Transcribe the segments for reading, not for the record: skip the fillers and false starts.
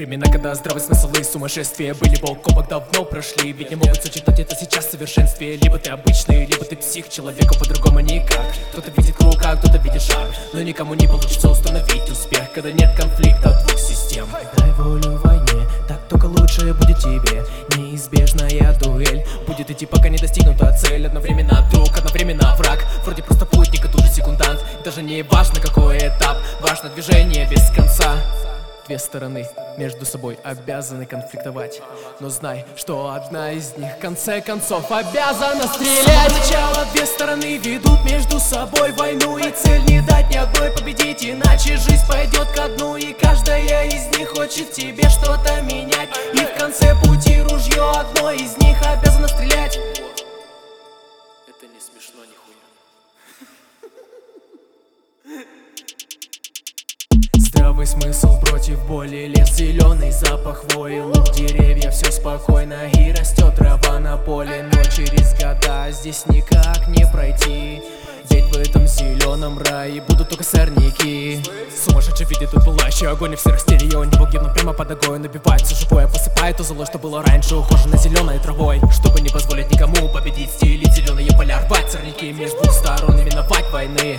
Времена, когда здравый смысл и сумасшествие были бок о бок давно прошли. Ведь не могут сочетать это сейчас в совершенстве. Либо ты обычный, либо ты псих, человеку по-другому никак. Кто-то видит круг, а кто-то видит шаг. Но никому не получится установить успех, когда нет конфликта двух систем. Дай волю войне, так только лучше будет тебе. Неизбежная дуэль будет идти, пока не достигнута цель. Одновременно друг, одновременно враг. Вроде просто путник, а тут же секундант. И даже не важно какой этап, важно движение без конца. Две стороны между собой обязаны конфликтовать, но знай, что одна из них в конце концов обязана стрелять. Сначала две стороны ведут между собой войну, и цель не дать ни одной победить, иначе жизнь пойдет ко дну. И каждая из них хочет тебе что-то менять, и в конце пути ружье одно из них обязано стрелять. Это не смешно нихуя. Здравый смысл против боли, лес зеленый, запах хвои, лук, деревья, все спокойно и растет трава на поле. Но через года здесь никак не пройти, ведь в этом зеленом рае будут только сорняки. Сумасшедший видит тут пылающий огонь, и все растения у него гибнут прямо под огонь. Набивает все живое, посыпает то зло, что было раньше, ухожено зеленой травой, чтобы не позволить никому победить. Стилить зеленые поля, рвать сорняки между двух сторон и миновать войны.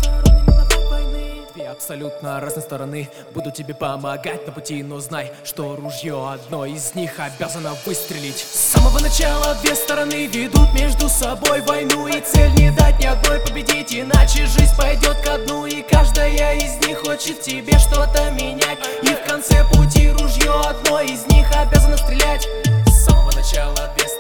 Две абсолютно разные стороны будут тебе помогать на пути, но знай, что ружье одно из них обязано выстрелить. С самого начала две стороны ведут между собой войну, и цель не дать ни одной победить, иначе жизнь пойдет ко дну. И каждая из них хочет тебе что-то менять, и в конце пути ружье одно из них обязано стрелять. С самого начала две